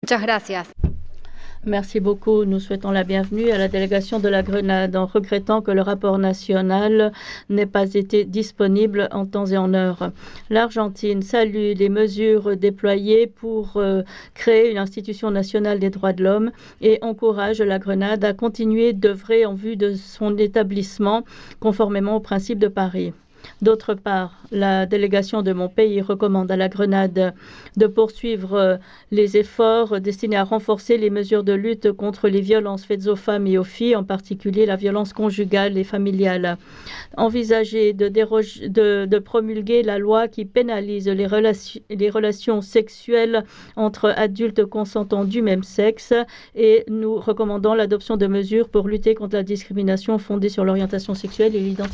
Muchas gracias. Merci beaucoup. Nous souhaitons la bienvenue à la délégation de la Grenade en regrettant que le rapport national n'ait pas été disponible en temps et en heure. L'Argentine salue les mesures déployées pour créer une institution nationale des droits de l'homme et encourage la Grenade à continuer d'œuvrer en vue de son établissement conformément aux principes de Paris. D'autre part, la délégation de mon pays recommande à la Grenade de poursuivre les efforts destinés à renforcer les mesures de lutte contre les violences faites aux femmes et aux filles, en particulier la violence conjugale et familiale. Envisager de promulguer la loi qui pénalise les relations sexuelles entre adultes consentants du même sexe, et nous recommandons l'adoption de mesures pour lutter contre la discrimination fondée sur l'orientation sexuelle et l'identité